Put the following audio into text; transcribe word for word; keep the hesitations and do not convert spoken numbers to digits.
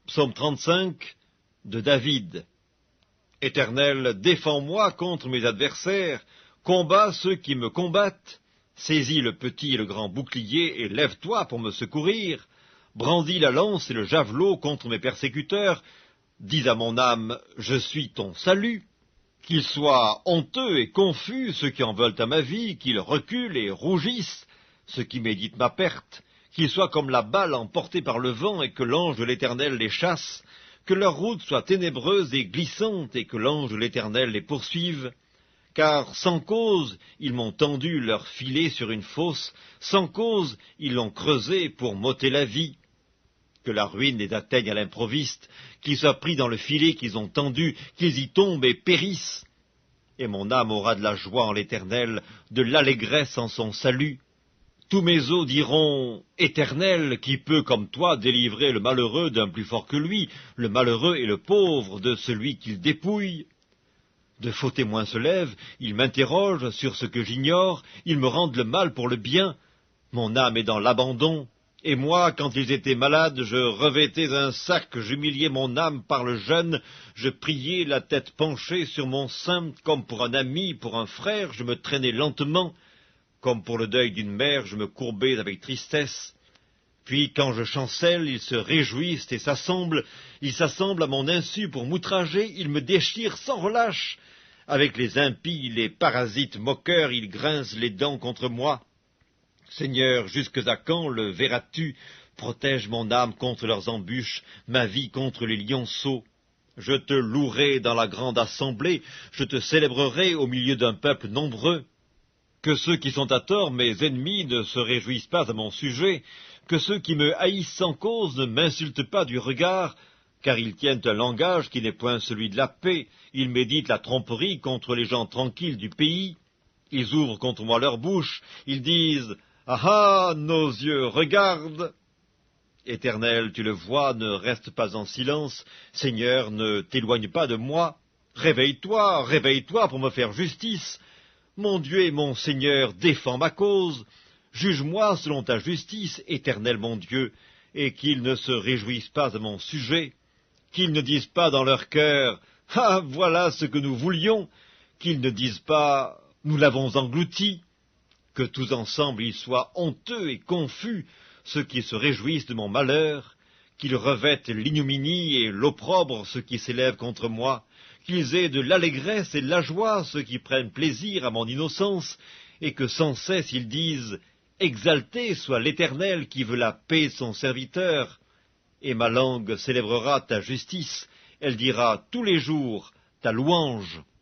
Psaume trente-cinq de David. Éternel, défends-moi contre mes adversaires, combat ceux qui me combattent, saisis le petit et le grand bouclier et lève-toi pour me secourir, brandis la lance et le javelot contre mes persécuteurs, dis à mon âme, je suis ton salut. Qu'ils soient honteux et confus ceux qui en veulent à ma vie, qu'ils reculent et rougissent ceux qui méditent ma perte, qu'ils soient comme la balle emportée par le vent et que l'ange de l'Éternel les chasse, que leur route soit ténébreuse et glissante et que l'ange de l'Éternel les poursuive. Car sans cause ils m'ont tendu leur filet sur une fosse, sans cause ils l'ont creusé pour m'ôter la vie. Que la ruine les atteigne à l'improviste, qu'ils soient pris dans le filet qu'ils ont tendu, qu'ils y tombent et périssent. Et mon âme aura de la joie en l'Éternel, de l'allégresse en son salut. Tous mes os diront, Éternel, qui peut comme toi délivrer le malheureux d'un plus fort que lui, le malheureux et le pauvre de celui qu'il dépouille. De faux témoins se lèvent, ils m'interrogent sur ce que j'ignore, ils me rendent le mal pour le bien. Mon âme est dans l'abandon. Et moi, quand ils étaient malades, je revêtais un sac, j'humiliais mon âme par le jeûne, je priais la tête penchée sur mon sein, comme pour un ami, pour un frère, je me traînais lentement. Comme pour le deuil d'une mère, je me courbais avec tristesse. Puis, quand je chancelle, ils se réjouissent et s'assemblent. Ils s'assemblent à mon insu pour m'outrager, ils me déchirent sans relâche. Avec les impies, les parasites moqueurs, ils grincent les dents contre moi. Seigneur, jusque à quand le verras-tu? Protège mon âme contre leurs embûches, ma vie contre les lionceaux. Je te louerai dans la grande assemblée, je te célébrerai au milieu d'un peuple nombreux. Que ceux qui sont à tort, mes ennemis, ne se réjouissent pas à mon sujet, que ceux qui me haïssent sans cause ne m'insultent pas du regard, car ils tiennent un langage qui n'est point celui de la paix, ils méditent la tromperie contre les gens tranquilles du pays. Ils ouvrent contre moi leur bouche, ils disent « Ah ah, nos yeux regardent !» Éternel, tu le vois, ne reste pas en silence, Seigneur, ne t'éloigne pas de moi. Réveille-toi, réveille-toi pour me faire justice. Mon Dieu et mon Seigneur, défends ma cause. Juge-moi selon ta justice, Éternel mon Dieu, et qu'ils ne se réjouissent pas à mon sujet, qu'ils ne disent pas dans leur cœur « Ah, voilà ce que nous voulions !» qu'ils ne disent pas « Nous l'avons englouti !» Que tous ensemble ils soient honteux et confus, ceux qui se réjouissent de mon malheur, qu'ils revêtent l'ignominie et l'opprobre ceux qui s'élèvent contre moi, qu'ils aient de l'allégresse et de la joie ceux qui prennent plaisir à mon innocence, et que sans cesse ils disent « Exalté soit l'Éternel qui veut la paix de son serviteur !» Et ma langue célébrera ta justice, elle dira tous les jours ta louange.